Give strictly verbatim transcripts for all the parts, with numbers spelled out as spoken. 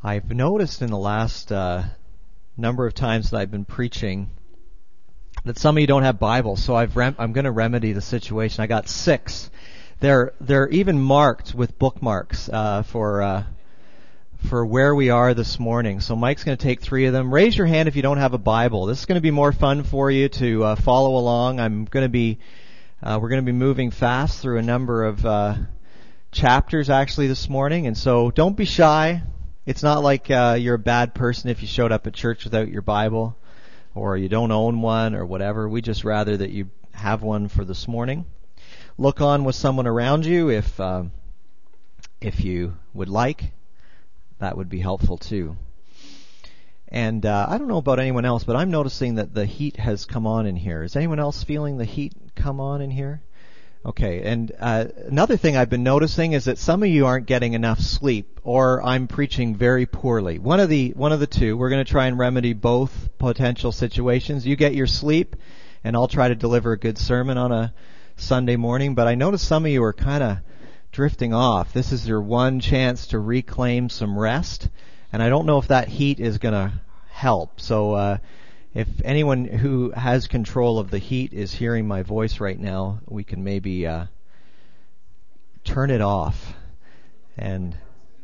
I've noticed in the last uh, number of times that I've been preaching that some of you don't have Bibles, so I've rem- I'm going to remedy the situation. I got six. They're they're even marked with bookmarks uh, for uh, for where we are this morning. So Mike's going to take three of them. Raise your hand if you don't have a Bible. This is going to be more fun for you to uh, follow along. I'm going to be uh, we're going to be moving fast through a number of uh, chapters actually this morning, and so don't be shy. It's not like uh, you're a bad person if you showed up at church without your Bible, or you don't own one, or whatever. We just rather that you have one for this morning. Look on with someone around you if uh, if you would like. That would be helpful too. And uh, I don't know about anyone else, but I'm noticing that the heat has come on in here. Is anyone else feeling the heat come on in here? Okay, and uh, another thing I've been noticing is that some of you aren't getting enough sleep, or I'm preaching very poorly. One of the one of the two. We're going to try and remedy both potential situations. You get your sleep, and I'll try to deliver a good sermon on a Sunday morning. But I notice some of you are kind of drifting off. This is your one chance to reclaim some rest, and I don't know if that heat is going to help. So. Uh, If anyone who has control of the heat is hearing my voice right now, we can maybe uh, turn it off. And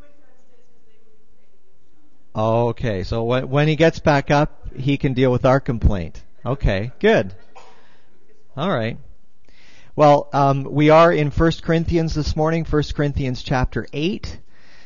oh, okay, so when, when he gets back up, he can deal with our complaint. Okay, good. All right. Well, um, we are in First Corinthians this morning, First Corinthians chapter eight.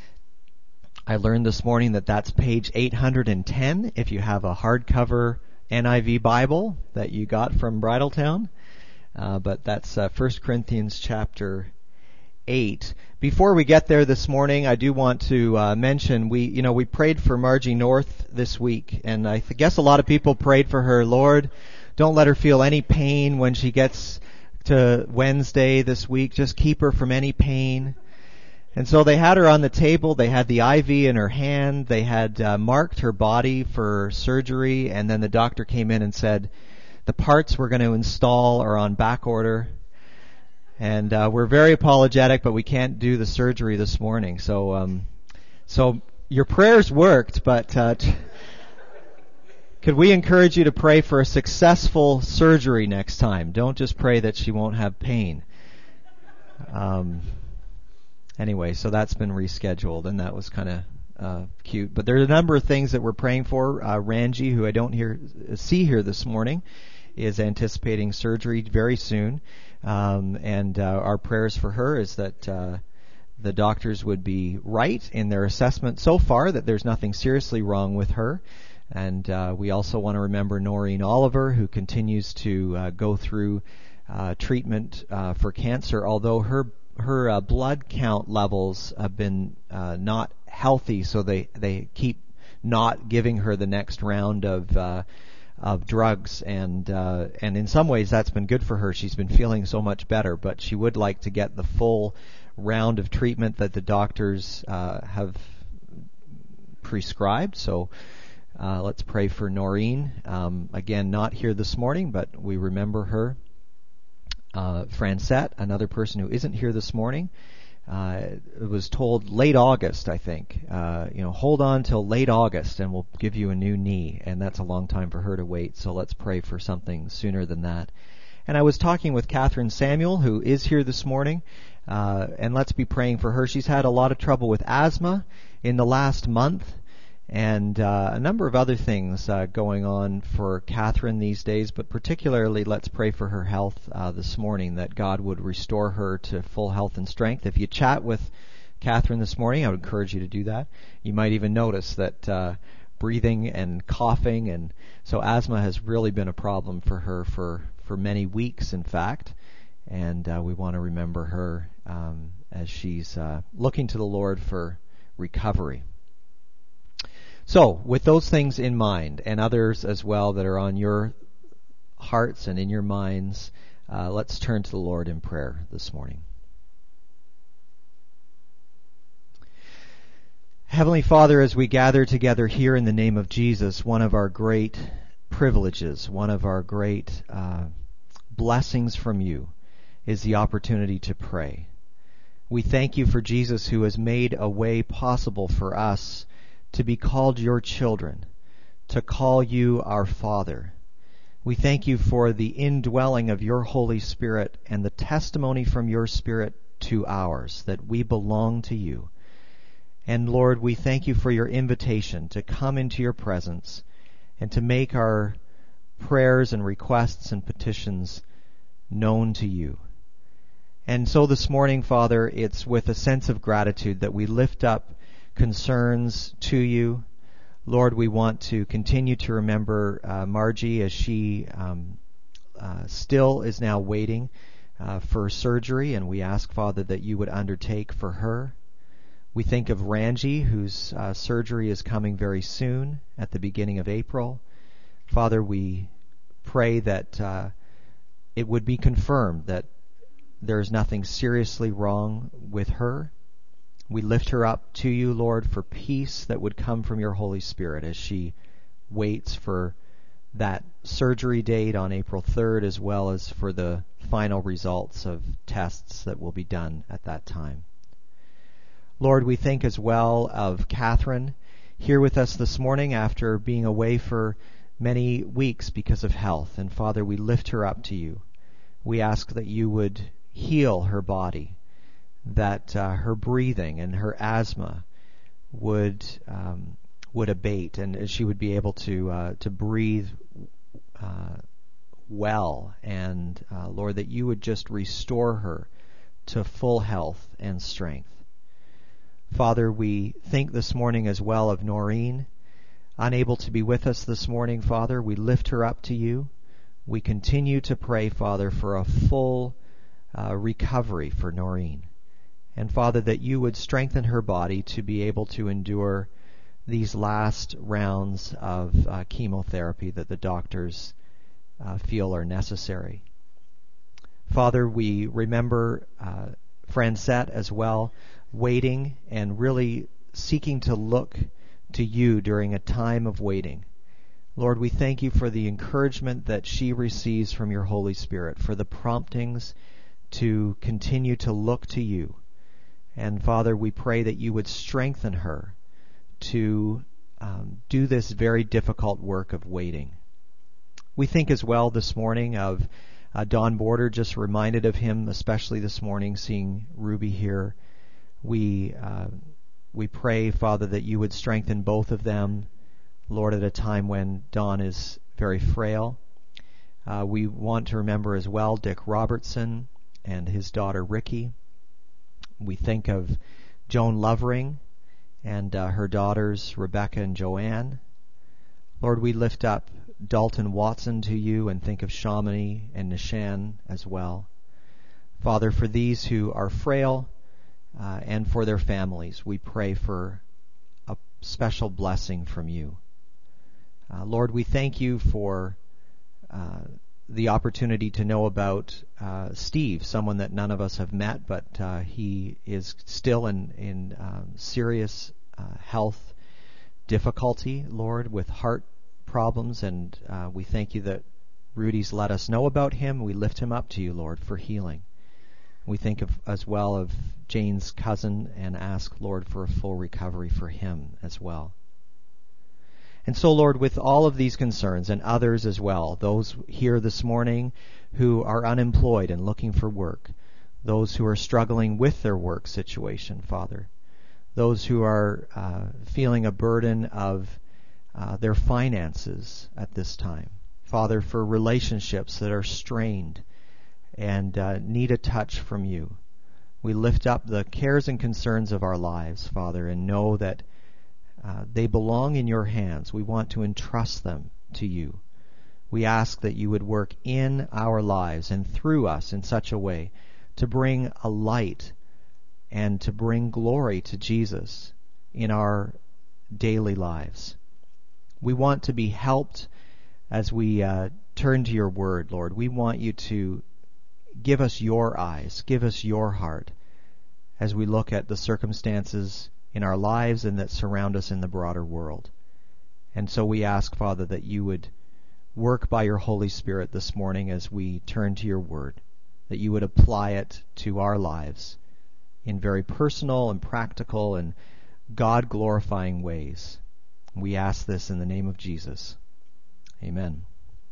I learned this morning that that's page eight hundred ten if you have a hardcover N I V Bible that you got from Bridletown, uh, but that's uh, First Corinthians chapter eight. Before we get there this morning, I do want to uh, mention we, you know, we prayed for Margie North this week, and I th- guess a lot of people prayed for her. Lord, don't let her feel any pain when she gets to Wednesday this week. Just keep her from any pain. And so they had her on the table, they had the I V in her hand, they had uh, marked her body for surgery, and then the doctor came in and said, the parts we're going to install are on back order. And uh, we're very apologetic, but we can't do the surgery this morning. So um, so your prayers worked, but uh, t- could we encourage you to pray for a successful surgery next time? Don't just pray that she won't have pain. Um Anyway, so that's been rescheduled, and that was kind of uh, cute. But there are a number of things that we're praying for. Uh, Ranji, who I don't hear, see here this morning, is anticipating surgery very soon. Um, and uh, our prayers for her is that uh, the doctors would be right in their assessment so far, that there's nothing seriously wrong with her. And uh, we also want to remember Noreen Oliver, who continues to uh, go through uh, treatment uh, for cancer, although her her uh, blood count levels have been uh, not healthy, so they they keep not giving her the next round of uh, of drugs, and uh, and in some ways that's been good for her. She's been feeling so much better, but she would like to get the full round of treatment that the doctors uh, have prescribed. So uh, let's pray for Noreen. Um, again, not here this morning, but we remember her. Uh, Francette, another person who isn't here this morning, uh, was told late August, I think. Uh, you know, hold on till late August and we'll give you a new knee. And that's a long time for her to wait, so let's pray for something sooner than that. And I was talking with Catherine Samuel, who is here this morning, uh, and let's be praying for her. She's had a lot of trouble with asthma in the last month, and uh, a number of other things uh, going on for Catherine these days, but particularly let's pray for her health uh, this morning, that God would restore her to full health and strength. If you chat with Catherine this morning, I would encourage you to do that. You might even notice that uh, breathing and coughing, and so asthma has really been a problem for her for, for many weeks, in fact, and uh, we want to remember her um, as she's uh, looking to the Lord for recovery. So, with those things in mind, and others as well that are on your hearts and in your minds, uh, let's turn to the Lord in prayer this morning. Heavenly Father, as we gather together here in the name of Jesus, one of our great privileges, one of our great uh, blessings from you is the opportunity to pray. We thank you for Jesus, who has made a way possible for us to be called your children, to call you our Father. We thank you for the indwelling of your Holy Spirit and the testimony from your Spirit to ours, that we belong to you. And Lord, we thank you for your invitation to come into your presence and to make our prayers and requests and petitions known to you. And so this morning, Father, it's with a sense of gratitude that we lift up concerns to you. Lord, we want to continue to remember uh, Margie as she um, uh, still is now waiting uh, for surgery, and we ask, Father, that you would undertake for her. We think of Ranji, whose uh, surgery is coming very soon at the beginning of April. Father, we pray that uh, it would be confirmed that there is nothing seriously wrong with her. We lift her up to you, Lord, for peace that would come from your Holy Spirit as she waits for that surgery date on April third, as well as for the final results of tests that will be done at that time. Lord, we think as well of Catherine here with us this morning after being away for many weeks because of health. And Father, we lift her up to you. We ask that you would heal her body, that uh, her breathing and her asthma would um, would abate, and she would be able to uh, to breathe uh, well. And uh, Lord, that you would just restore her to full health and strength. Father, we think this morning as well of Noreen, unable to be with us this morning, Father. We lift her up to you. We continue to pray, Father, for a full uh, recovery for Noreen. And Father, that you would strengthen her body to be able to endure these last rounds of uh, chemotherapy that the doctors uh, feel are necessary. Father, we remember uh, Francette as well, waiting and really seeking to look to you during a time of waiting. Lord, we thank you for the encouragement that she receives from your Holy Spirit, for the promptings to continue to look to you. And Father, we pray that you would strengthen her to um, do this very difficult work of waiting. We think as well this morning of uh, Don Border, just reminded of him, especially this morning, seeing Ruby here. We uh, we pray, Father, that you would strengthen both of them, Lord, at a time when Don is very frail. Uh, we want to remember as well Dick Robertson and his daughter Ricky. We think of Joan Lovering and uh, her daughters Rebecca and Joanne. Lord, we lift up Dalton Watson to you and think of Shamini and Nishan as well. Father, for these who are frail uh, and for their families, we pray for a special blessing from you. Uh, Lord, we thank you for uh, the opportunity to know about uh, Steve, someone that none of us have met, but uh, he is still in, in um, serious uh, health difficulty, Lord, with heart problems, and uh, we thank you that Rudy's let us know about him. We lift him up to you, Lord, for healing. We think of as well of Jane's cousin and ask, Lord, for a full recovery for him as well. And so, Lord, with all of these concerns and others as well, those here this morning who are unemployed and looking for work, those who are struggling with their work situation, Father, those who are uh, feeling a burden of uh, their finances at this time, Father, for relationships that are strained and uh, need a touch from you. We lift up the cares and concerns of our lives, Father, and know that uh, they belong in your hands. We want to entrust them to you. We ask that you would work in our lives and through us in such a way to bring a light and to bring glory to Jesus in our daily lives. We want to be helped as we uh, turn to your word, Lord. We want you to give us your eyes, give us your heart as we look at the circumstances in our lives and that surround us in the broader world. And so we ask, Father, that you would work by your Holy Spirit this morning as we turn to your word, that you would apply it to our lives in very personal and practical and God-glorifying ways. We ask this in the name of Jesus. Amen.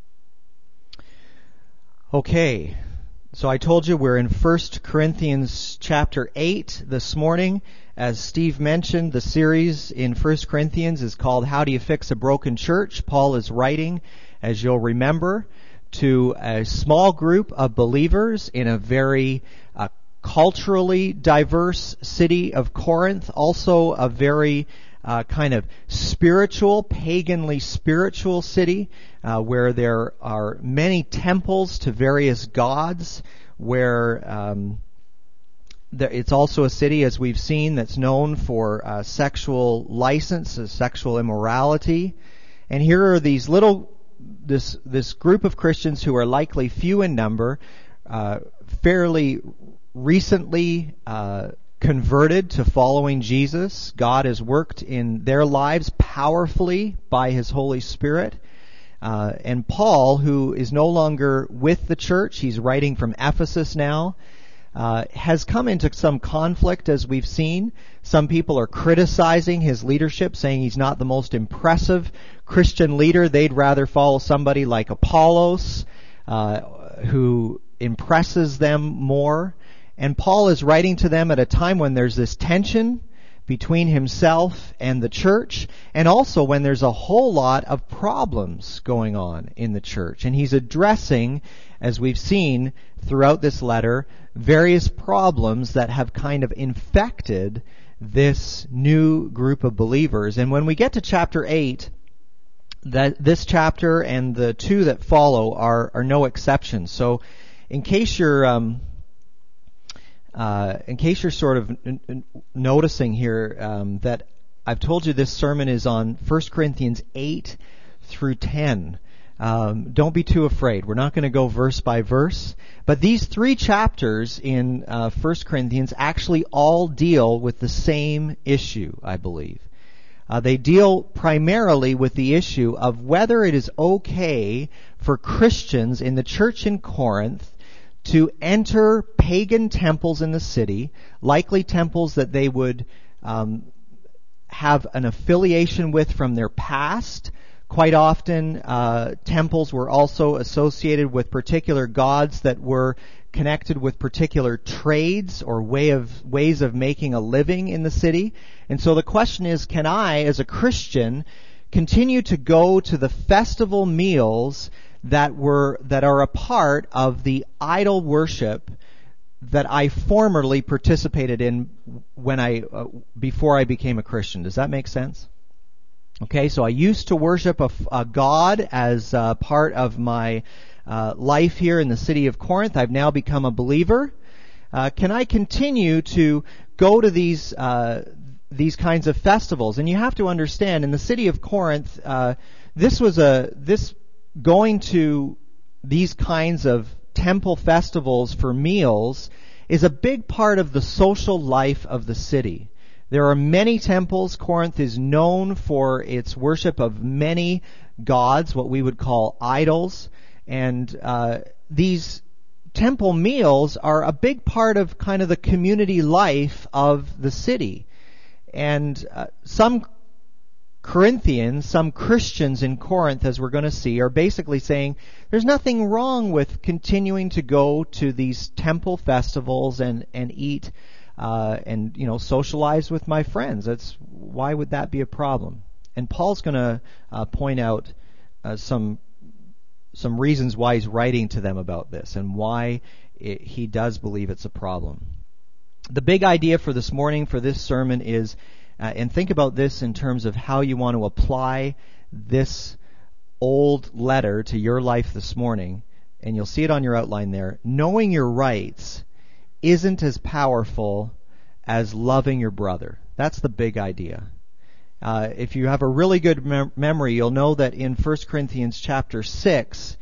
Okay, so I told you we're in First Corinthians chapter eight this morning. As Steve mentioned, the series in First Corinthians is called How Do You Fix a Broken Church? Paul is writing, as you'll remember, to a small group of believers in a very uh, culturally diverse city of Corinth, also a very uh, kind of spiritual, paganly spiritual city, uh, where there are many temples to various gods, where um, there, it's also a city, as we've seen, that's known for uh, sexual license, uh, sexual immorality. And here are these little This this group of Christians who are likely few in number, uh, fairly recently uh, converted to following Jesus. God has worked in their lives powerfully by His Holy Spirit. Uh, and Paul, who is no longer with the church, he's writing from Ephesus now, uh, has come into some conflict, as we've seen. Some people are criticizing his leadership, saying he's not the most impressive Christian leader. They'd rather follow somebody like Apollos, uh, who impresses them more. And Paul is writing to them at a time when there's this tension between himself and the church, and also when there's a whole lot of problems going on in the church. And he's addressing, as we've seen throughout this letter, various problems that have kind of infected this new group of believers. And when we get to chapter eight, that this chapter and the two that follow are, are no exception. So in case you're um, uh, in case you're sort of n- n- noticing here um, that I've told you this sermon is on First Corinthians eight through ten. Um, don't be too afraid. We're not going to go verse by verse. But these three chapters in uh, First Corinthians actually all deal with the same issue, I believe. Uh, they deal primarily with the issue of whether it is okay for Christians in the church in Corinth to enter pagan temples in the city, likely temples that they would um, have an affiliation with from their past. Quite often, uh, temples were also associated with particular gods that were connected with particular trades or way of ways of making a living in the city. And so the question is, can I, as a Christian, continue to go to the festival meals that were that are a part of the idol worship that I formerly participated in when I uh, before I became a Christian? Does that make sense? Okay, so I used to worship a, a god as uh, part of my uh, life here in the city of Corinth. I've now become a believer. Uh, can I continue to go to these uh, these kinds of festivals? And you have to understand, in the city of Corinth, uh, this was a this going to these kinds of temple festivals for meals is a big part of the social life of the city. There are many temples. Corinth is known for its worship of many gods, what we would call idols. And uh, these temple meals are a big part of kind of the community life of the city. And uh, some Corinthians, some Christians in Corinth, as we're going to see, are basically saying there's nothing wrong with continuing to go to these temple festivals and, and eat Uh, and, you know, socialize with my friends. That's why would that be a problem? And Paul's going to uh, point out uh, some some reasons why he's writing to them about this and why it, he does believe it's a problem. The big idea for this morning, for this sermon, is, uh, and think about this in terms of how you want to apply this old letter to your life this morning, and you'll see it on your outline there. Knowing your rights isn't as powerful as loving your brother. That's the big idea. Uh, if you have a really good mem- memory, you'll know that in First Corinthians chapter six,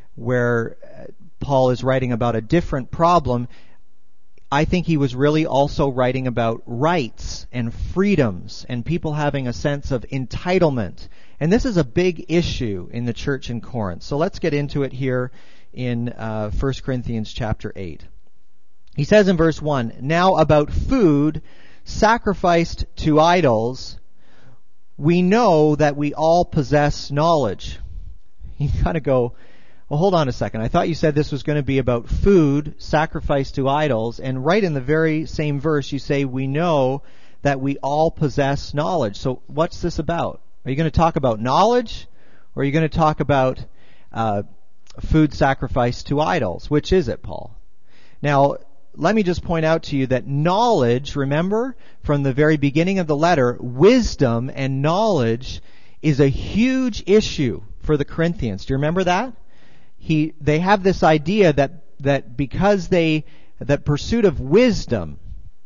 where Paul is writing about a different problem, I think he was really also writing about rights and freedoms and people having a sense of entitlement. And this is a big issue in the church in Corinth. So let's get into it here in uh, First Corinthians chapter eight. He says in verse one, "Now about food sacrificed to idols, we know that we all possess knowledge. You kind of go, well, hold on a second. I thought you said this was going to be about food sacrificed to idols, and right in the very same verse you say we know that we all possess knowledge. So what's this about? Are you going to talk about knowledge, or are you going to talk about uh, food sacrificed to idols? Which is it, Paul? Now, let me just point out to you that knowledge, remember, from the very beginning of the letter, wisdom and knowledge is a huge issue for the Corinthians. Do you remember that? He, they have this idea that, that because they, that pursuit of wisdom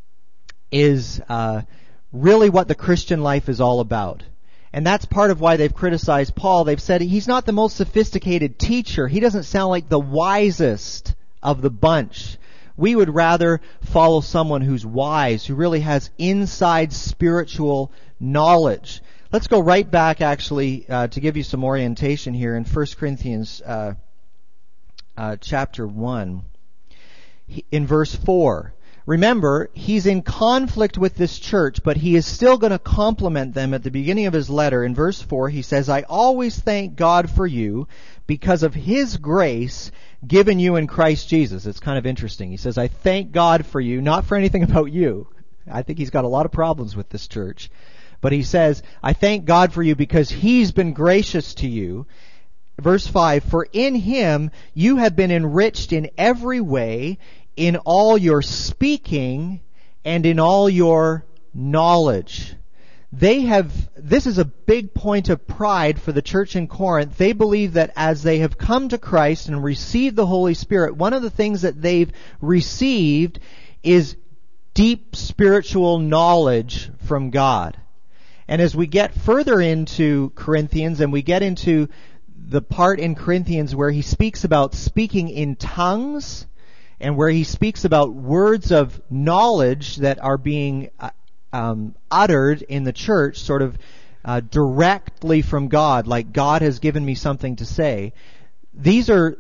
is uh, really what the Christian life is all about. And that's part of why they've criticized Paul. They've said he's not the most sophisticated teacher. He doesn't sound like the wisest of the bunch. We would rather follow someone who's wise, who really has inside spiritual knowledge. Let's go right back, actually, uh, to give you some orientation here in First Corinthians uh, uh, chapter one. In verse four. Remember, he's in conflict with this church, but he is still going to compliment them at the beginning of his letter. In verse four, he says, I always thank God for you because of his grace given you in Christ Jesus. It's kind of interesting. He says, I thank God for you, not for anything about you. I think he's got a lot of problems with this church. But he says, I thank God for you because he's been gracious to you. Verse five, for in him you have been enriched in every way, in all your speaking and in all your knowledge. They have, this is a big point of pride for the church in Corinth. They believe that as they have come to Christ and received the Holy Spirit, one of the things that they've received is deep spiritual knowledge from God. And as we get further into Corinthians and we get into the part in Corinthians where he speaks about speaking in tongues, and where he speaks about words of knowledge that are being uh, um, uttered in the church, sort of uh, directly from God, like God has given me something to say. These are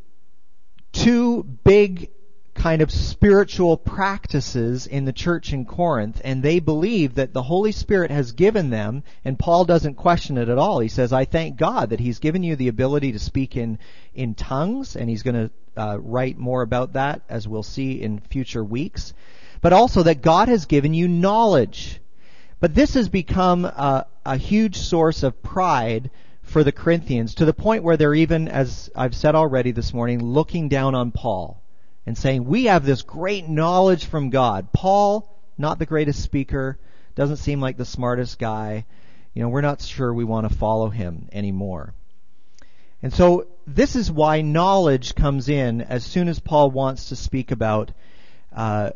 two big kind of spiritual practices in the church in Corinth, and they believe that the Holy Spirit has given them, and Paul doesn't question it at all. He says, I thank God that he's given you the ability to speak in, in tongues, and he's going to uh, write more about that, as we'll see in future weeks, but also that God has given you knowledge. But this has become a, a huge source of pride for the Corinthians, to the point where they're even, as I've said already this morning, looking down on Paul and saying, we have this great knowledge from God. Paul, not the greatest speaker, doesn't seem like the smartest guy. You know, we're not sure we want to follow him anymore. And so this is why knowledge comes in as soon as Paul wants to speak about uh,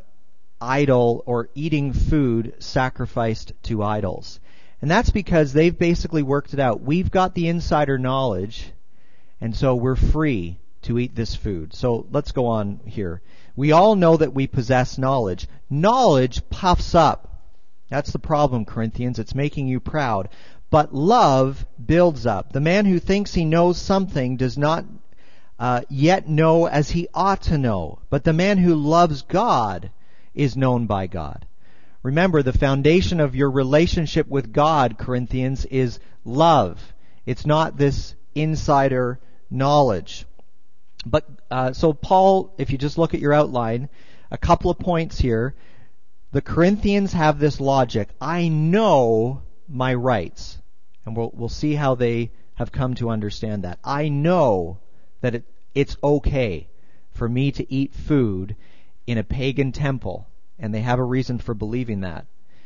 idol or eating food sacrificed to idols. And that's because they've basically worked it out. We've got the insider knowledge, and so we're free to eat this food. So let's go on here. We all know that we possess knowledge. Knowledge puffs up. That's the problem, Corinthians. It's making you proud. But love builds up. The man who thinks he knows something does not uh, yet know as he ought to know. But the man who loves God is known by God. Remember, the foundation of your relationship with God, Corinthians, is love. It's not this insider knowledge. But uh, so Paul, if you just look at your outline, a couple of points here. The Corinthians have this logic. I know my rights. And we'll, we'll see how they have come to understand that. I know that it, it's okay for me to eat food in a pagan temple. And they have a reason for believing that.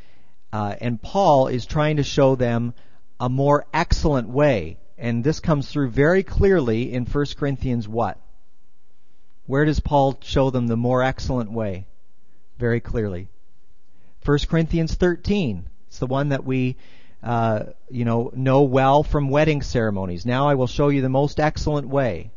Uh, and Paul is trying to show them a more excellent way. And this comes through very clearly in First Corinthians what? Where does Paul show them the more excellent way? Very clearly. First Corinthians thirteen. It's the one that we uh, you know, know well from wedding ceremonies. Now I will show you the most excellent way.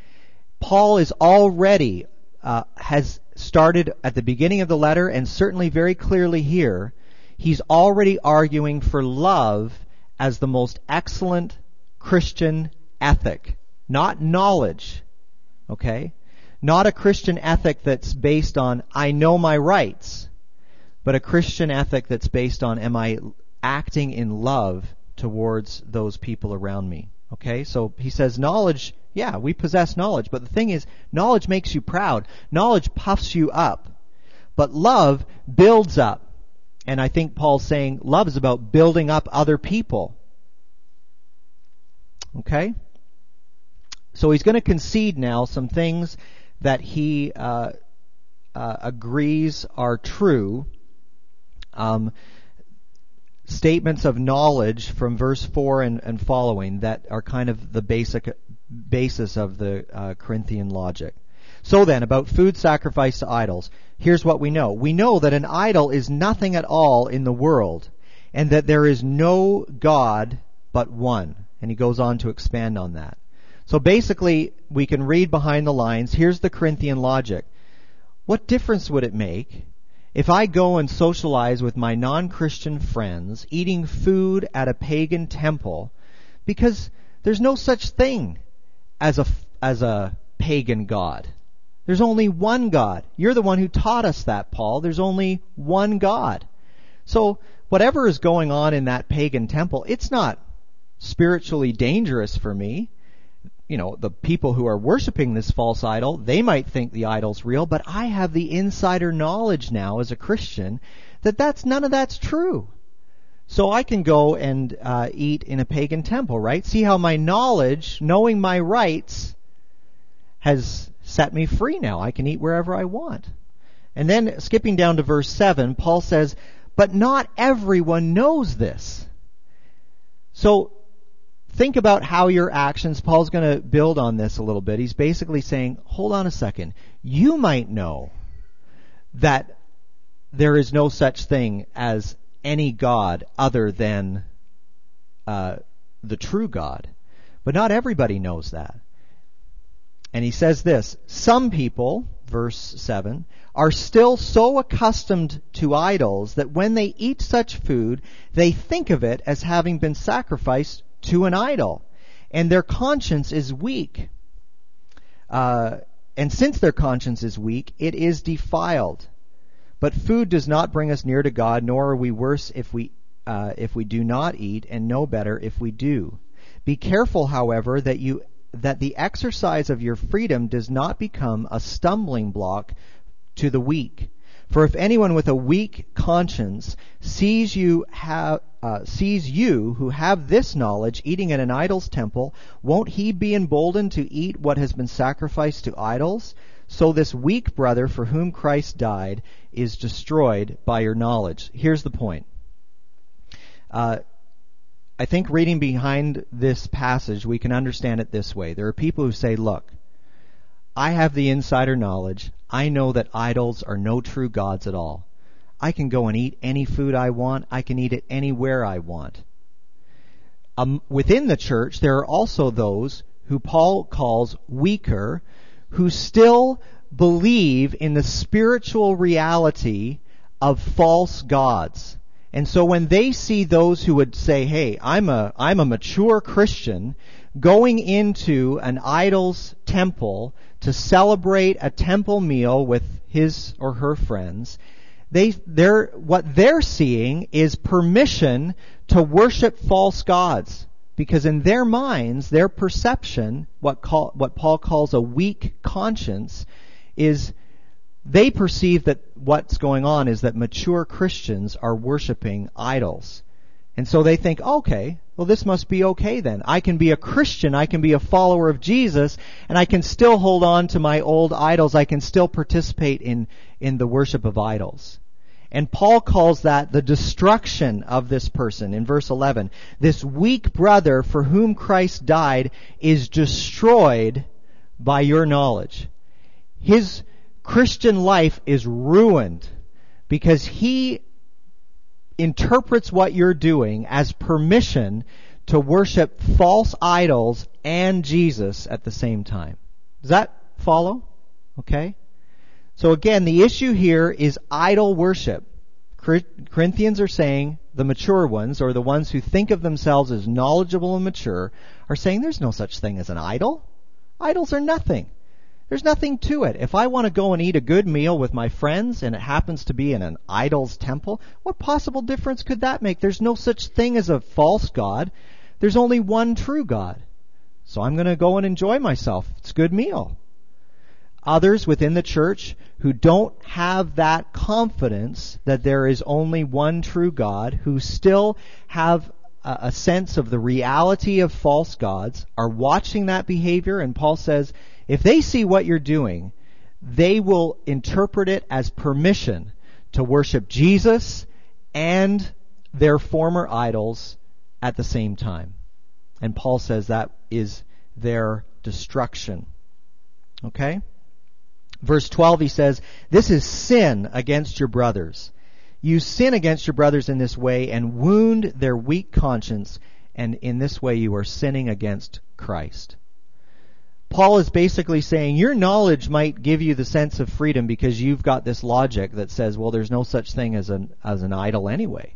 Paul is already, uh, has started at the beginning of the letter, and certainly very clearly here, he's already arguing for love as the most excellent Christian ethic. Not knowledge. Okay? Not a Christian ethic that's based on, I know my rights, but a Christian ethic that's based on, am I acting in love towards those people around me. Okay, so he says knowledge, yeah, we possess knowledge, but the thing is, knowledge makes you proud. Knowledge puffs you up. But love builds up. And I think Paul's saying love is about building up other people. Okay? So he's going to concede now some things that he uh, uh, agrees are true. Um, statements of knowledge from verse four and, and following that are kind of the basic basis of the uh, Corinthian logic. So then, about food sacrificed to idols, here's what we know. We know that an idol is nothing at all in the world, and that there is no God but one. And he goes on to expand on that. So basically, we can read behind the lines. Here's the Corinthian logic. What difference would it make if I go and socialize with my non-Christian friends, eating food at a pagan temple, because there's no such thing as a, as a pagan god. There's only one God. You're the one who taught us that, Paul. There's only one God. So whatever is going on in that pagan temple, it's not spiritually dangerous for me. You know, the people who are worshiping this false idol, they might think the idol's real, but I have the insider knowledge now as a Christian that that's none of that's true. So I can go and uh, eat in a pagan temple, right? See how my knowledge, knowing my rights, has set me free now. I can eat wherever I want. And then skipping down to verse seven, Paul says, but not everyone knows this. So think about how your actions, Paul's going to build on this a little bit. He's basically saying, hold on a second. You might know that there is no such thing as any God other than uh, the true God. But not everybody knows that. And he says this, some people, verse seven, are still so accustomed to idols that when they eat such food, they think of it as having been sacrificed to an idol, and their conscience is weak. Uh, and since their conscience is weak, it is defiled. But food does not bring us near to God, nor are we worse if we uh, if we do not eat, and no better if we do. Be careful, however, that you that the exercise of your freedom does not become a stumbling block to the weak. For if anyone with a weak conscience sees you have uh, sees you who have this knowledge eating at an idol's temple, won't he be emboldened to eat what has been sacrificed to idols? So this weak brother for whom Christ died is destroyed by your knowledge. Here's the point. Uh, I think reading behind this passage, we can understand it this way. There are people who say, look, I have the insider knowledge. I know that idols are no true gods at all. I can go and eat any food I want. I can eat it anywhere I want. Um, within the church, there are also those who Paul calls weaker, who still believe in the spiritual reality of false gods. And so when they see those who would say, hey, I'm a I'm a mature Christian going into an idol's temple to celebrate a temple meal with his or her friends, they they're what they're seeing is permission to worship false gods. Because in their minds, their perception, what call, what Paul calls a weak conscience, is they perceive that what's going on is that mature Christians are worshiping idols. And so they think, okay, well this must be okay then. I can be a Christian, I can be a follower of Jesus, and I can still hold on to my old idols. I can still participate in, in the worship of idols. And Paul calls that the destruction of this person in verse eleven. This weak brother for whom Christ died is destroyed by your knowledge. His Christian life is ruined because he interprets what you're doing as permission to worship false idols and Jesus at the same time. Does that follow? Okay. So again, the issue here is idol worship. Corinthians are saying, the mature ones, or the ones who think of themselves as knowledgeable and mature, are saying there's no such thing as an idol. Idols are nothing. There's nothing to it. If I want to go and eat a good meal with my friends and it happens to be in an idol's temple, what possible difference could that make? There's no such thing as a false God. There's only one true God. So I'm going to go and enjoy myself. It's a good meal. Others within the church who don't have that confidence that there is only one true God, who still have a, a sense of the reality of false gods, are watching that behavior, and Paul says, if they see what you're doing, they will interpret it as permission to worship Jesus and their former idols at the same time. And Paul says that is their destruction. Okay? Verse twelve, he says, this is sin against your brothers. You sin against your brothers in this way and wound their weak conscience, and in this way you are sinning against Christ. Paul is basically saying your knowledge might give you the sense of freedom because you've got this logic that says, well, there's no such thing as an as an idol anyway.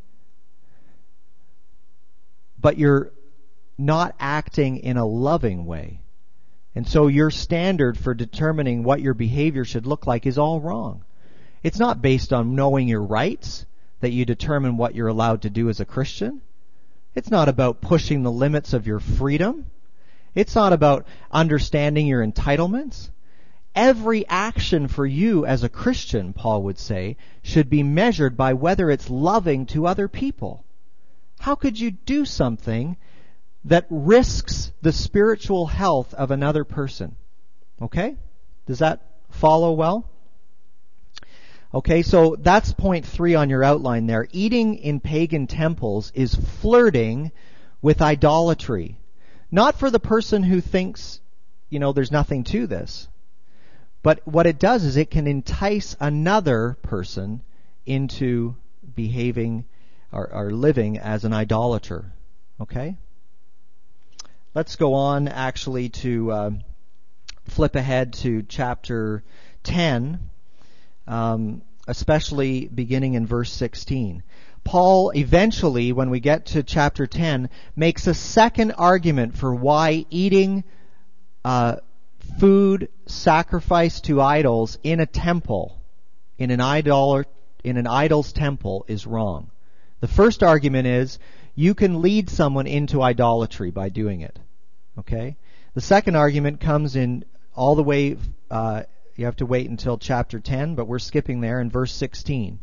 But you're not acting in a loving way. And so your standard for determining what your behavior should look like is all wrong. It's not based on knowing your rights that you determine what you're allowed to do as a Christian. It's not about pushing the limits of your freedom. It's not about understanding your entitlements. Every action for you as a Christian, Paul would say, should be measured by whether it's loving to other people. How could you do something that risks the spiritual health of another person? Okay? Does that follow well? Okay, so that's point three on your outline there. Eating in pagan temples is flirting with idolatry. Not for the person who thinks, you know, there's nothing to this. But what it does is it can entice another person into behaving or, or living as an idolater. Okay? Let's go on actually to uh, flip ahead to chapter ten, um, especially beginning in verse sixteen. Paul eventually, when we get to chapter ten, makes a second argument for why eating uh, food sacrificed to idols in a temple, in an idol, in an idol's temple, is wrong. The first argument is you can lead someone into idolatry by doing it. Okay? The second argument comes in all the way, uh, you have to wait until chapter ten, but we're skipping there in verse sixteen.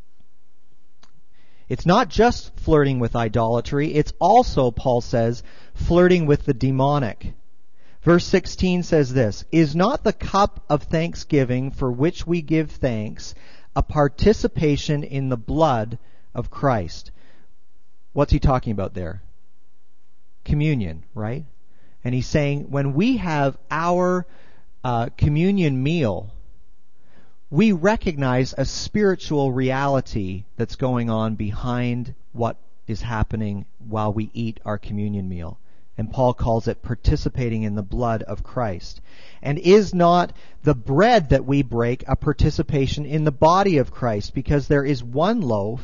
It's not just flirting with idolatry, it's also, Paul says, flirting with the demonic. Verse sixteen says this, "Is not the cup of thanksgiving for which we give thanks a participation in the blood of Christ?" What's he talking about there? Communion, right? And he's saying when we have our uh, communion meal, we recognize a spiritual reality that's going on behind what is happening while we eat our communion meal. And Paul calls it participating in the blood of Christ. And is not the bread that we break a participation in the body of Christ? Because there is one loaf.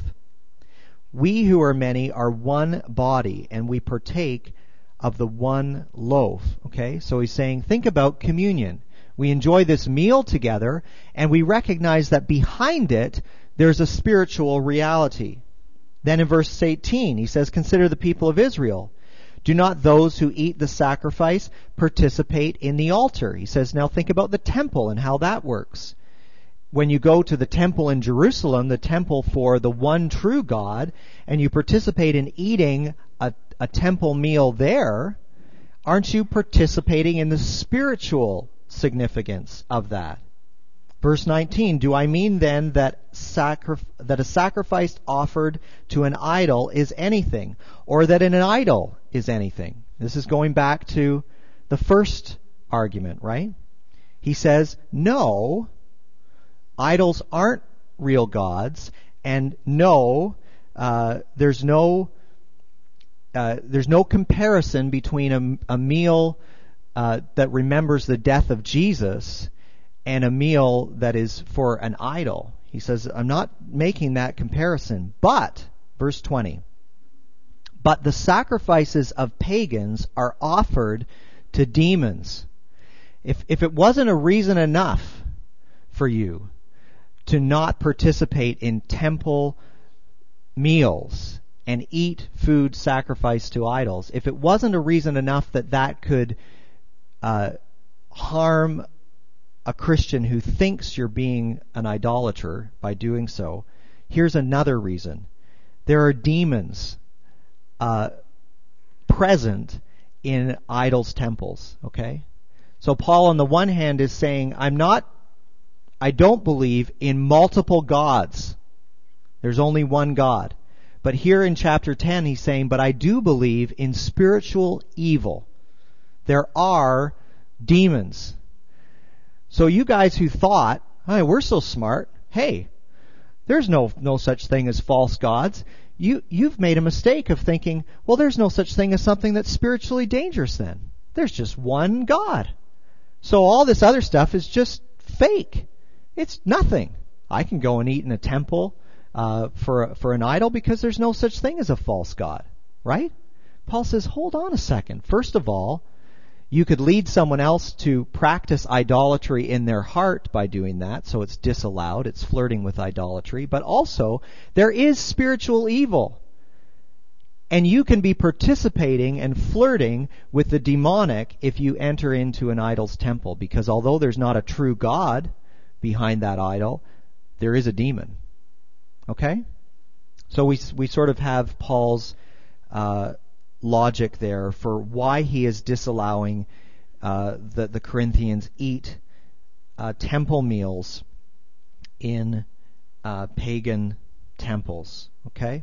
We who are many are one body, and we partake of the one loaf. Okay? So he's saying, think about communion. We enjoy this meal together, and we recognize that behind it, there's a spiritual reality. Then in verse eighteen, he says, "Consider the people of Israel. Do not those who eat the sacrifice participate in the altar?" He says, now think about the temple and how that works. When you go to the temple in Jerusalem, the temple for the one true God, and you participate in eating a, a temple meal there, aren't you participating in the spiritual significance of that? Verse nineteen, "Do I mean then that sacri- that a sacrifice offered to an idol is anything, or that an idol is anything?" This is going back to the first argument, right? He says, no, idols aren't real gods, and no, uh, there's no uh, there's no comparison between a, a meal uh, that remembers the death of Jesus and a meal that is for an idol. He says, I'm not making that comparison. But, verse twenty, "But the sacrifices of pagans are offered to demons." If if it wasn't a reason enough for you to not participate in temple meals and eat food sacrificed to idols, if it wasn't a reason enough that that could uh, harm a Christian who thinks you're being an idolater by doing so, here's another reason. There are demons uh, present in idols' temples, okay? So Paul on the one hand is saying, I'm not, I don't believe in multiple gods. There's only one God. But here in chapter ten he's saying, but I do believe in spiritual evil. There are demons. So you guys who thought, hey, we're so smart, hey, there's no no such thing as false gods. You, you've made a mistake of thinking, well, there's no such thing as something that's spiritually dangerous then. There's just one God. So all this other stuff is just fake. It's nothing. I can go and eat in a temple uh, for for an idol because there's no such thing as a false god, right? Paul says, hold on a second. First of all, you could lead someone else to practice idolatry in their heart by doing that, so it's disallowed. It's flirting with idolatry. But also, there is spiritual evil. And you can be participating and flirting with the demonic if you enter into an idol's temple, because although there's not a true God behind that idol, there is a demon. Okay? So we we sort of have Paul's uh, logic there for why he is disallowing uh, that the Corinthians eat uh, temple meals in uh, pagan temples. Okay?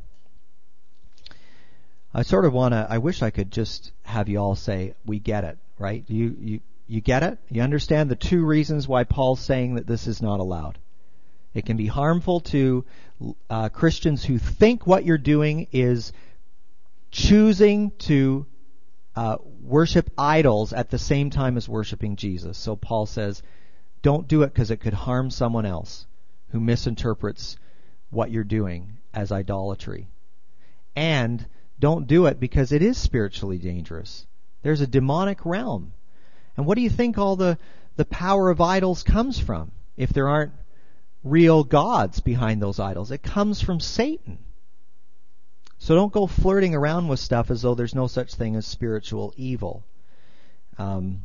I sort of want to, I wish I could just have you all say, we get it, right? You, you, you get it? You understand the two reasons why Paul's saying that this is not allowed. It can be harmful to uh, Christians who think what you're doing is choosing to uh, worship idols at the same time as worshiping Jesus. So Paul says, don't do it because it could harm someone else who misinterprets what you're doing as idolatry. And don't do it because it is spiritually dangerous. There's a demonic realm. And what do you think all the, the power of idols comes from if there aren't real gods behind those idols? It comes from Satan. So don't go flirting around with stuff as though there's no such thing as spiritual evil. Um,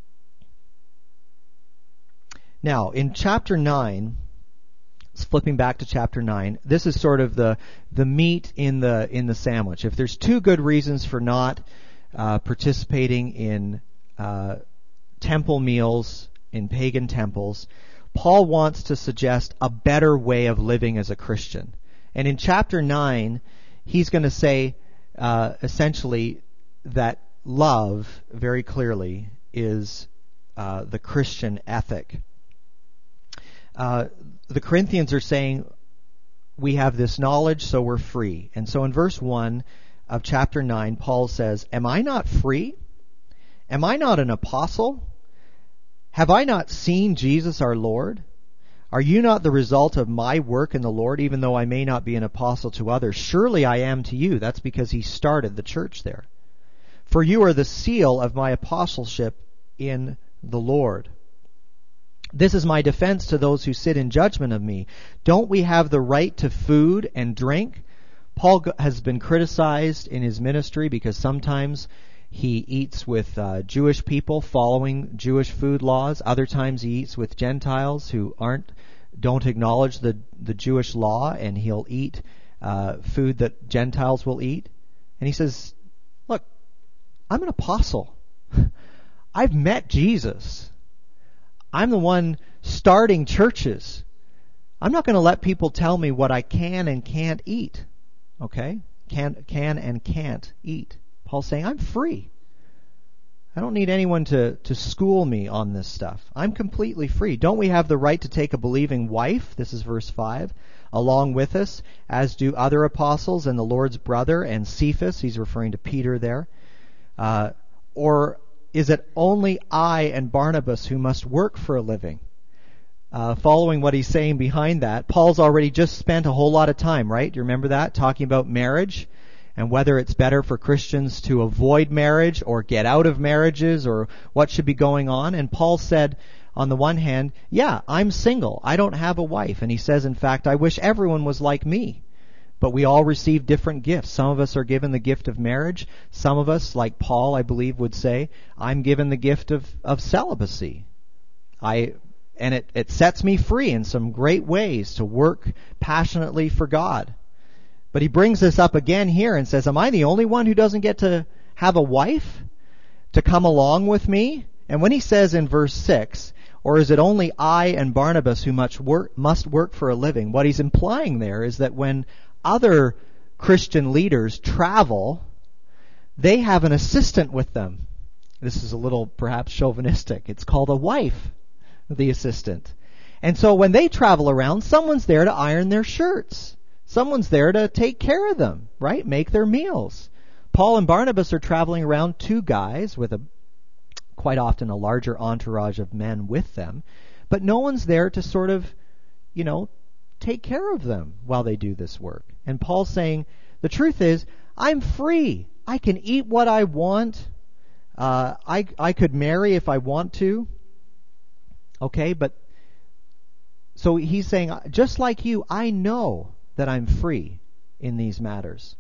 now, in chapter nine, flipping back to chapter nine, this is sort of the the meat in the in the sandwich. If there's two good reasons for not uh, participating in uh, temple meals in pagan temples, Paul wants to suggest a better way of living as a Christian. And in chapter nine, he's going to say uh, essentially that love, very clearly, is uh, the Christian ethic. Uh, the Corinthians are saying, we have this knowledge, so we're free. And so in verse one of chapter nine, Paul says, am I not free? Am I not an apostle? Have I not seen Jesus our Lord? Are you not the result of my work in the Lord, even though I may not be an apostle to others? Surely I am to you. That's because he started the church there. For you are the seal of my apostleship in the Lord. This is my defense to those who sit in judgment of me. Don't we have the right to food and drink? Paul has been criticized in his ministry because sometimes he eats with uh, Jewish people following Jewish food laws. Other times he eats with Gentiles who aren't don't acknowledge the, the Jewish law, and he'll eat uh, food that Gentiles will eat. And he says, look, I'm an apostle. I've met Jesus. I'm the one starting churches. I'm not going to let people tell me what I can and can't eat. Okay? Can can and can't eat. Paul's saying, I'm free. I don't need anyone to, to school me on this stuff. I'm completely free. Don't we have the right to take a believing wife, this is verse five, along with us, as do other apostles and the Lord's brother and Cephas, he's referring to Peter there. Uh, or is it only I and Barnabas who must work for a living? Uh, following what he's saying behind that, Paul's already just spent a whole lot of time, right? Do you remember that? Talking about marriage. and whether it's better for Christians to avoid marriage or get out of marriages or what should be going on. And Paul said, on the one hand, yeah, I'm single. I don't have a wife. And he says, in fact, I wish everyone was like me. But we all receive different gifts. Some of us are given the gift of marriage. Some of us, like Paul, I believe, would say, I'm given the gift of, of celibacy. I, and it, it sets me free in some great ways to work passionately for God. But he brings this up again here and says, am I the only one who doesn't get to have a wife to come along with me? And when he says in verse six, or is it only I and Barnabas who much work, must work for a living? What he's implying there is that when other Christian leaders travel, they have an assistant with them. This is a little perhaps chauvinistic. It's called a wife, the assistant. And so when they travel around, someone's there to iron their shirts. Someone's there to take care of them, right? Make their meals. Paul and Barnabas are traveling around, two guys with a quite often a larger entourage of men with them, but no one's there to sort of, you know, take care of them while they do this work. And Paul's saying, the truth is, I'm free. I can eat what I want. Uh, I I could marry if I want to. Okay, but so he's saying, just like you, I know that I'm free in these matters.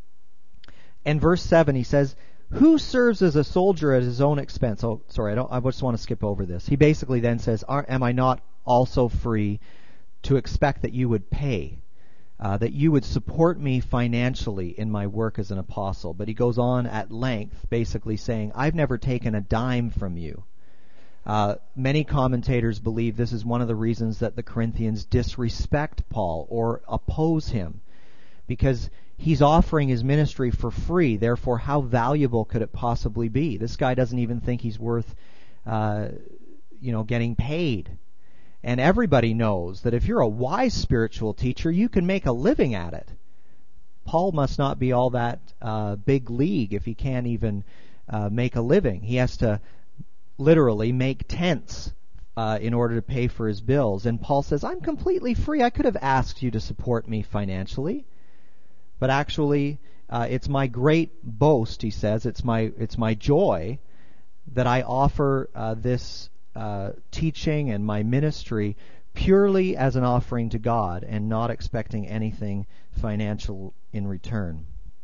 And verse seven, he says, who serves as a soldier at his own expense? Oh, sorry, I don't. I just want to skip over this. He basically then says, am I not also free to expect that you would pay, uh, that you would support me financially in my work as an apostle? But he goes on at length, basically saying, I've never taken a dime from you. Uh, many commentators believe this is one of the reasons that the Corinthians disrespect Paul or oppose him, because he's offering his ministry for free. Therefore, how valuable could it possibly be? This guy doesn't even think he's worth, uh, you know, getting paid. And everybody knows that if you're a wise spiritual teacher, you can make a living at it. Paul must not be all that uh, big league if he can't even uh, make a living. He has to literally make tents uh, in order to pay for his bills. And Paul says, I'm completely free. I could have asked you to support me financially. But actually, uh, it's my great boast, he says, it's my it's my joy that I offer uh, this uh, teaching and my ministry purely as an offering to God and not expecting anything financial in return.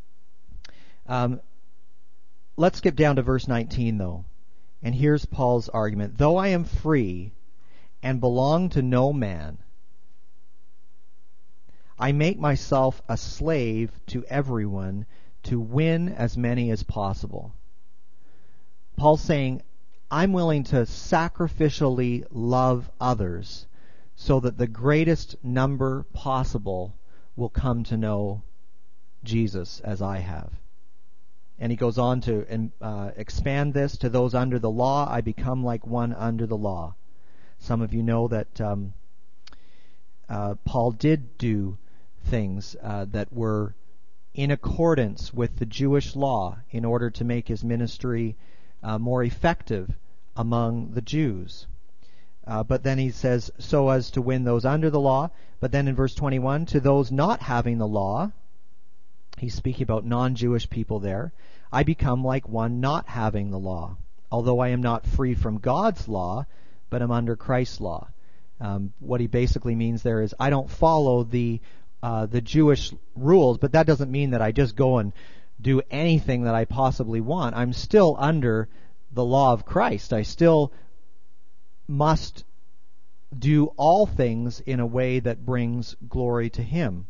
Um, let's skip down to verse nineteen, though. And here's Paul's argument. Though I am free and belong to no man, I make myself a slave to everyone to win as many as possible. Paul's saying, I'm willing to sacrificially love others so that the greatest number possible will come to know Jesus as I have. And he goes on to uh, expand this to those under the law. I become like one under the law. Some of you know that um, uh, Paul did do things uh, that were in accordance with the Jewish law in order to make his ministry uh, more effective among the Jews. Uh, but then he says, so as to win those under the law. But then in verse twenty-one, to those not having the law, he's speaking about non-Jewish people there, I become like one not having the law, although I am not free from God's law, but am under Christ's law. Um, what he basically means there is, I don't follow the uh, the Jewish rules, but that doesn't mean that I just go and do anything that I possibly want. I'm still under the law of Christ. I still must do all things in a way that brings glory to Him.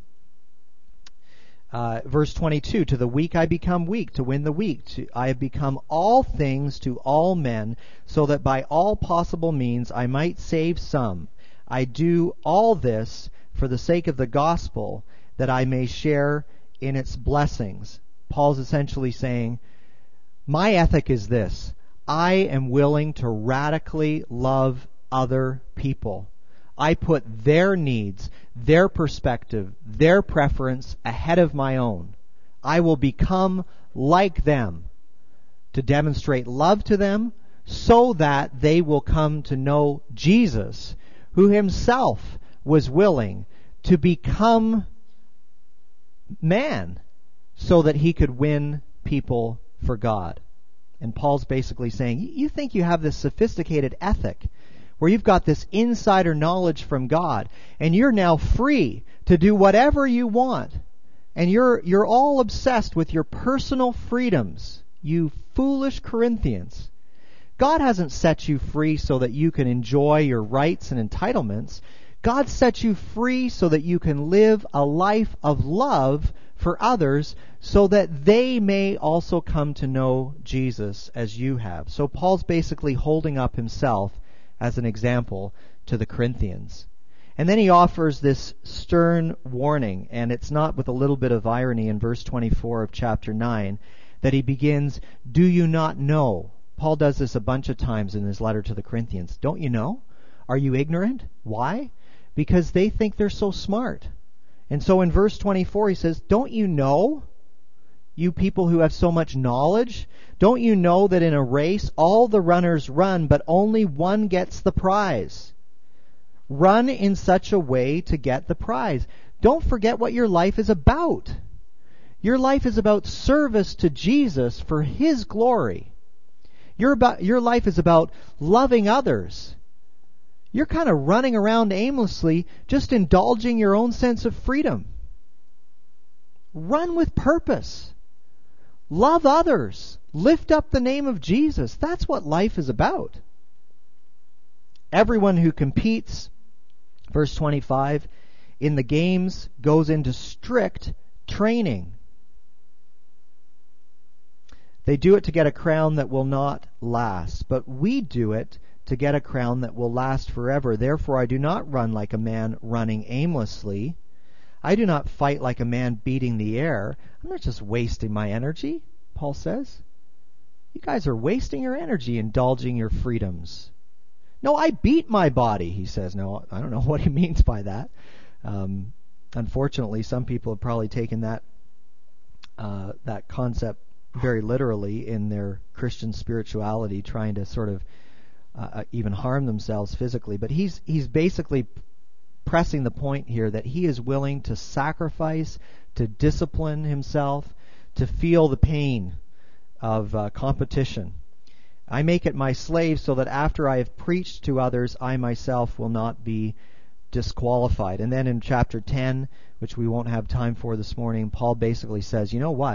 Uh, verse twenty-two, to the weak I become weak, to win the weak. To, I have become all things to all men, so that by all possible means I might save some. I do all this for the sake of the gospel, that I may share in its blessings. Paul's essentially saying, my ethic is this. I am willing to radically love other people. I put their needs, their perspective, their preference ahead of my own. I will become like them to demonstrate love to them so that they will come to know Jesus, who himself was willing to become man so that he could win people for God. And Paul's basically saying, you think you have this sophisticated ethic where you've got this insider knowledge from God, and you're now free to do whatever you want, and you're you're all obsessed with your personal freedoms, you foolish Corinthians. God hasn't set you free so that you can enjoy your rights and entitlements. God set you free so that you can live a life of love for others, so that they may also come to know Jesus as you have. So Paul's basically holding up himself as an example to the Corinthians. And then he offers this stern warning, and it's not with a little bit of irony in verse twenty-four of chapter nine that he begins, "Do you not know?" Paul does this a bunch of times in his letter to the Corinthians. Don't you know? Are you ignorant? Why? Because they think they're so smart. And so in verse twenty-four he says, don't you know, you people who have so much knowledge? Don't you know that in a race all the runners run, but only one gets the prize? Run in such a way to get the prize. Don't forget what your life is about. Your life is about service to Jesus for His glory. Your, about, your life is about loving others. You're kind of running around aimlessly, just indulging your own sense of freedom. Run with purpose. Love others. Lift up the name of Jesus. That's what life is about. Everyone who competes, verse twenty-five, in the games goes into strict training. They do it to get a crown that will not last, but we do it to get a crown that will last forever. Therefore I do not run like a man running aimlessly. I do not fight like a man beating the air. I'm not just wasting my energy, Paul says. You guys are wasting your energy indulging your freedoms. No, I beat my body, he says. No, I don't know what he means by that. Um, unfortunately, some people have probably taken that uh, that concept very literally in their Christian spirituality, trying to sort of uh, even harm themselves physically. But he's he's basically pressing the point here that he is willing to sacrifice, to discipline himself, to feel the pain of uh, competition. I make it my slave so that after I have preached to others, I myself will not be disqualified. And then in chapter ten, which we won't have time for this morning, Paul basically says, you know what?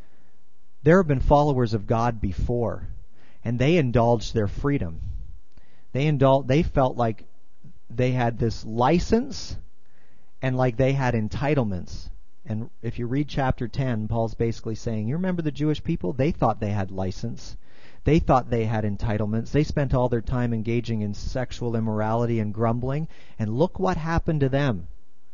There have been followers of God before, and they indulged their freedom. They indul- They felt like they had this license and like they had entitlements. And if you read chapter ten, Paul's basically saying, you remember the Jewish people? They thought they had license. They thought they had entitlements. They spent all their time engaging in sexual immorality and grumbling, and look what happened to them.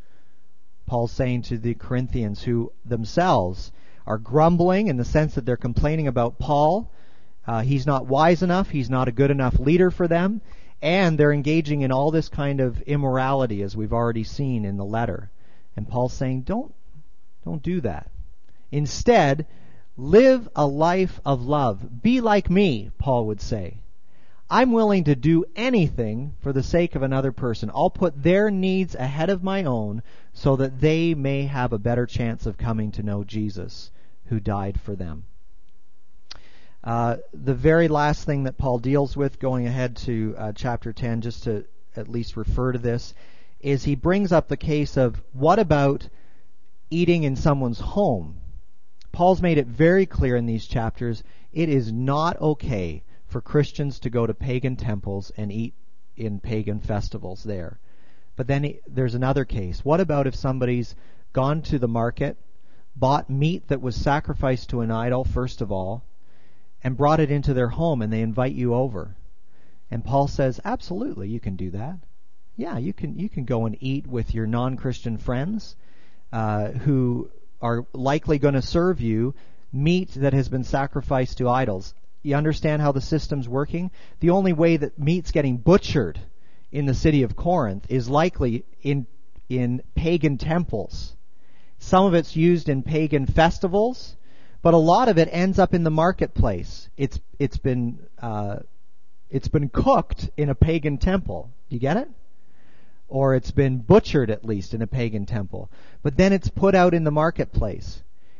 Paul's saying to the Corinthians, who themselves are grumbling in the sense that they're complaining about Paul. Uh, he's not wise enough. He's not a good enough leader for them. And they're engaging in all this kind of immorality, as we've already seen in the letter. And Paul's saying, don't, don't do that. Instead, live a life of love. Be like me, Paul would say. I'm willing to do anything for the sake of another person. I'll put their needs ahead of my own so that they may have a better chance of coming to know Jesus, who died for them. Uh, the very last thing that Paul deals with, going ahead to uh, chapter ten, just to at least refer to this, is he brings up the case of what about eating in someone's home? Paul's made it very clear in these chapters, it is not okay for Christians to go to pagan temples and eat in pagan festivals there. But then he, there's another case. What about if somebody's gone to the market, bought meat that was sacrificed to an idol, first of all, and brought it into their home, and they invite you over? And Paul says, absolutely, you can do that. Yeah, you can you can go and eat with your non-Christian friends uh, who are likely going to serve you meat that has been sacrificed to idols. You understand how the system's working? The only way that meat's getting butchered in the city of Corinth is likely in in pagan temples. Some of it's used in pagan festivals, but a lot of it ends up in the marketplace. It's it's been uh, it's been cooked in a pagan temple. Do you get it? Or it's been butchered at least in a pagan temple. But then it's put out in the marketplace.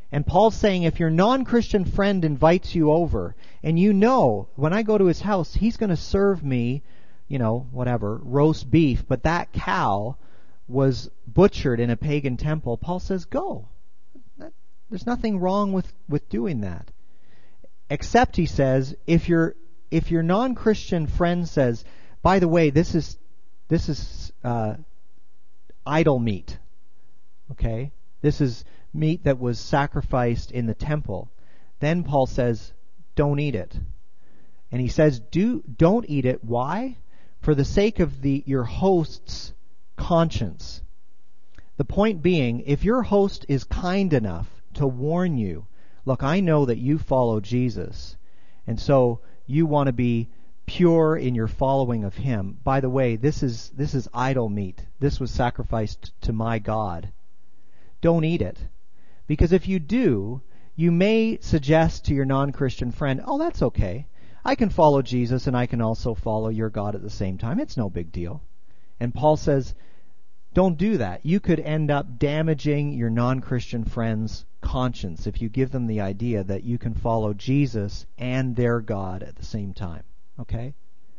And Paul's saying if your non-Christian friend invites you over, and you know, when I go to his house, he's going to serve me, you know, whatever, roast beef, but that cow was butchered in a pagan temple, Paul says, go. That, there's nothing wrong with, with doing that. Except, he says, if your if your non-Christian friend says, by the way, this is this is uh, idol meat, okay? This is meat that was sacrificed in the temple. Then Paul says, don't eat it. And he says, do don't eat it. Why? For the sake of the your host's conscience. The point being, if your host is kind enough to warn you, look, I know that you follow Jesus, and so you want to be pure in your following of him. By the way, this is this is idol meat. This was sacrificed to my God. Don't eat it. Because if you do, you may suggest to your non-Christian friend, oh, that's okay. I can follow Jesus and I can also follow your God at the same time. It's no big deal. And Paul says, don't do that. You could end up damaging your non-Christian friend's conscience if you give them the idea that you can follow Jesus and their God at the same time. Okay?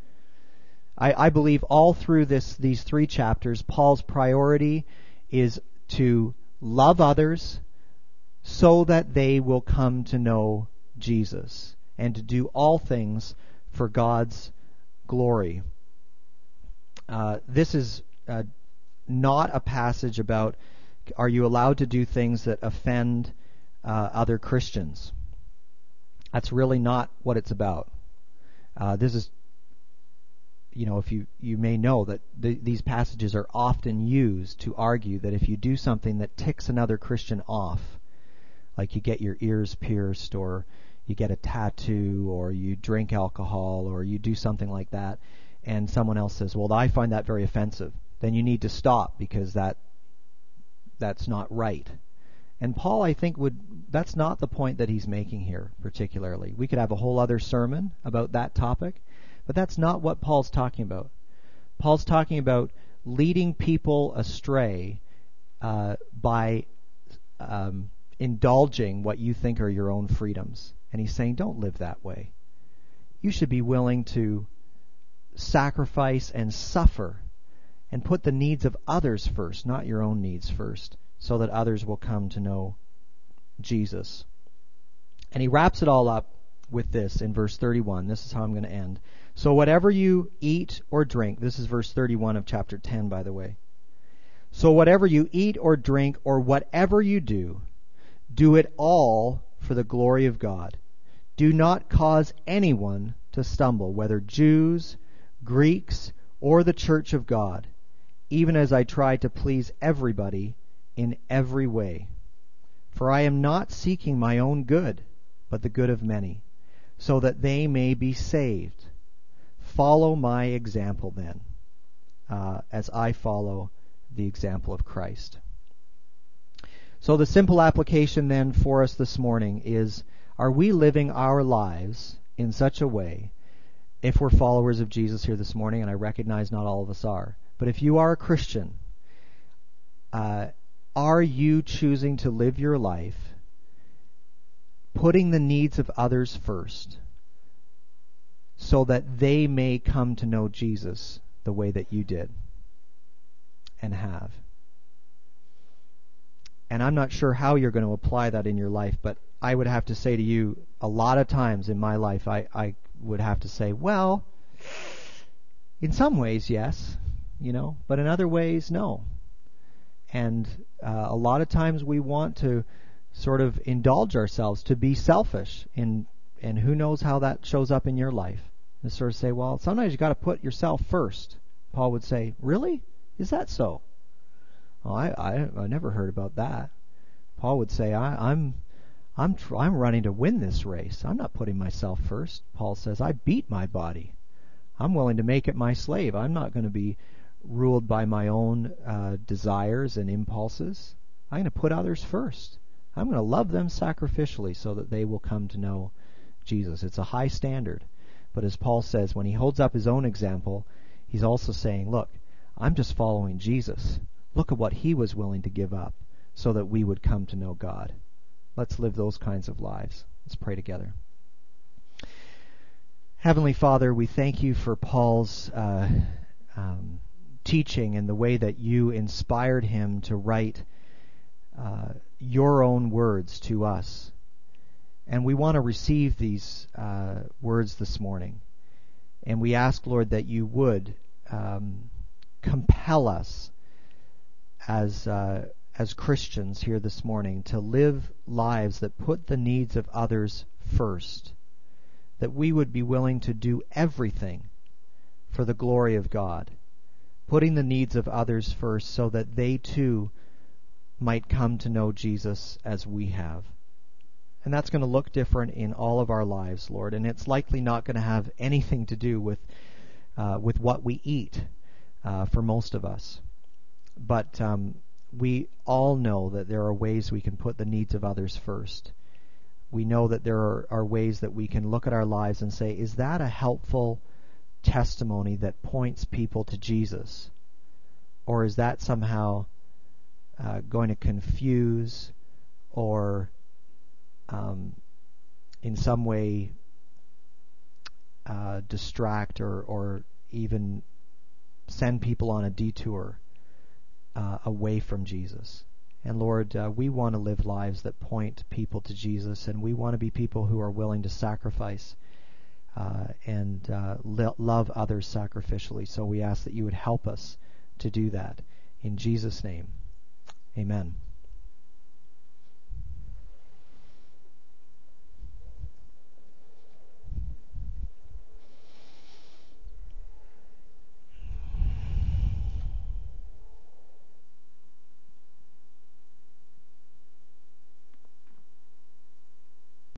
I, I believe all through this these three chapters, Paul's priority is to love others so that they will come to know Jesus, and to do all things for God's glory. Uh, this is uh, not a passage about are you allowed to do things that offend uh, other Christians. That's really not what it's about. Uh, this is, you know, if you, you may know that th- these passages are often used to argue that if you do something that ticks another Christian off, like you get your ears pierced, or you get a tattoo, or you drink alcohol, or you do something like that, and someone else says, well, I find that very offensive, then you need to stop because that that's not right. And Paul, I think, would that's not the point that he's making here particularly. We could have a whole other sermon about that topic, but that's not what Paul's talking about. Paul's talking about leading people astray uh, by um, indulging what you think are your own freedoms. And he's saying, don't live that way. You should be willing to sacrifice and suffer and put the needs of others first, not your own needs first, so that others will come to know Jesus. And he wraps it all up with this in verse thirty-one. This is how I'm going to end. So whatever you eat or drink, this is verse thirty-one of chapter ten, by the way. So whatever you eat or drink or whatever you do, do it all for the glory of God. Do not cause anyone to stumble, whether Jews, Greeks, or the church of God, even as I try to please everybody in every way. For I am not seeking my own good, but the good of many, so that they may be saved. Follow my example then, uh, as I follow the example of Christ. So the simple application then for us this morning is, are we living our lives in such a way, if we're followers of Jesus here this morning, and I recognize not all of us are, but if you are a Christian, uh, are you choosing to live your life putting the needs of others first so that they may come to know Jesus the way that you did and have? And I'm not sure how you're going to apply that in your life, but I would have to say to you, a lot of times in my life, I, I would have to say, well, in some ways, yes, you know, but in other ways, no. And uh, a lot of times we want to sort of indulge ourselves to be selfish, and and who knows how that shows up in your life. And sort of say, well, sometimes you got to put yourself first. Paul would say, really? Is that so? Oh, I, I I never heard about that. Paul would say, I, I'm I'm tr- I'm running to win this race. I'm not putting myself first. Paul says, I beat my body. I'm willing to make it my slave. I'm not going to be ruled by my own uh, desires and impulses. I'm going to put others first. I'm going to love them sacrificially so that they will come to know Jesus. It's a high standard. But as Paul says, when he holds up his own example, he's also saying, look, I'm just following Jesus. Look at what he was willing to give up so that we would come to know God. Let's live those kinds of lives. Let's pray together. Heavenly Father, we thank you for Paul's uh, um, teaching and the way that you inspired him to write uh, your own words to us. And we want to receive these uh, words this morning. And we ask, Lord, that you would um, compel us as uh, as Christians here this morning to live lives that put the needs of others first, that we would be willing to do everything for the glory of God, putting the needs of others first so that they too might come to know Jesus as we have. And that's going to look different in all of our lives, Lord, and it's likely not going to have anything to do with uh, with what we eat uh, for most of us. But um, we all know that there are ways we can put the needs of others first. We know that there are, are ways that we can look at our lives and say, is that a helpful testimony that points people to Jesus? Or is that somehow uh, going to confuse or um, in some way uh, distract or, or even send people on a detour uh, away from Jesus? And Lord, uh, we want to live lives that point people to Jesus, and we want to be people who are willing to sacrifice uh, and uh, lo- love others sacrificially. So we ask that you would help us to do that. In Jesus' name, amen.